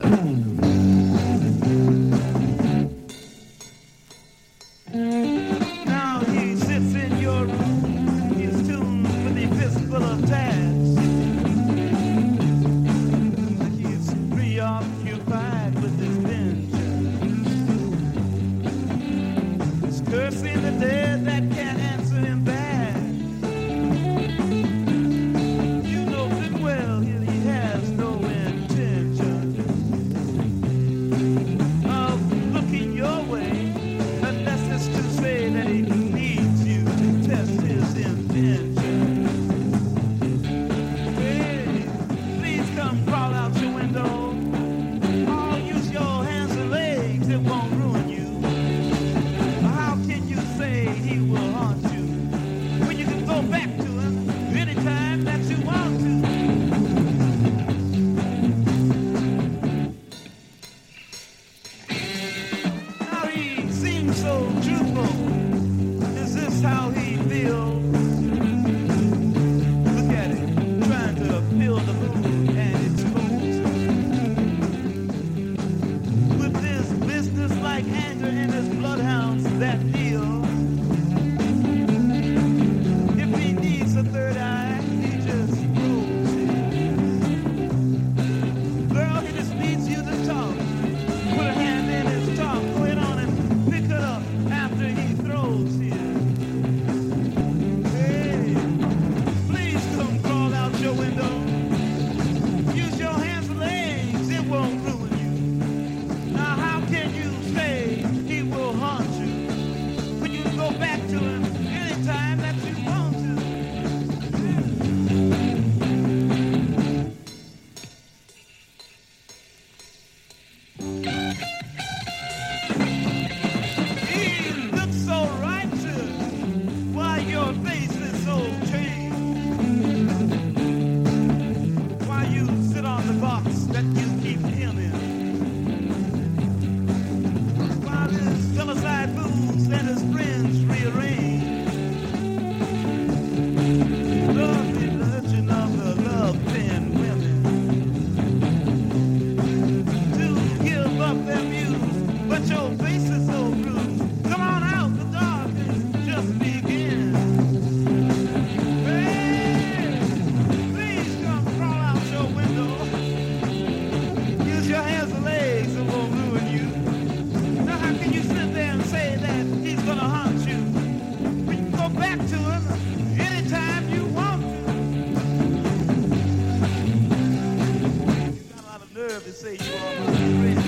Now he sits in your room, he's tuned with a fistful of tabs. He's preoccupied with his vengeance. He's cursing the dead that can't answer him back. You know good well he has no intention of looking your way. Unless it's to say that he needs you to test his intention. Hey, please come crawl out your window. I'll use your hands and legs, it won't ruin you. How can you say he will haunt you when you can go back to him anytime that you want to? Now he seems so truthful. Is this how he feels? Look at it, trying to fill the moon and expose with this business-like anger in his bloodhounds that feel. If he needs a third eye, he just rolls it. Girl, he just needs you to talk. Put a hand in his talk. Go ahead on and pick it up after he throws it. Hey, please come crawl out your window. Use your hands and legs, it won't ruin you. Now how can you say he will haunt you when you go back to him anytime that you want to? He looks so righteous. Why your face is so changed? Why you sit on the box that you keep him in? While his fellow-side moves and his friends rearrange. Lovely legend of the love-pen women to give up their muse, but your face is so bruised. Come on out, the darkness just begins. Hey, please come crawl out your window. Use your hands and legs, it won't ruin you. Now how can you sit there and say that he's gonna haunt you when you go back to him anytime you want to? You got a lot of nerve to say you are my friend.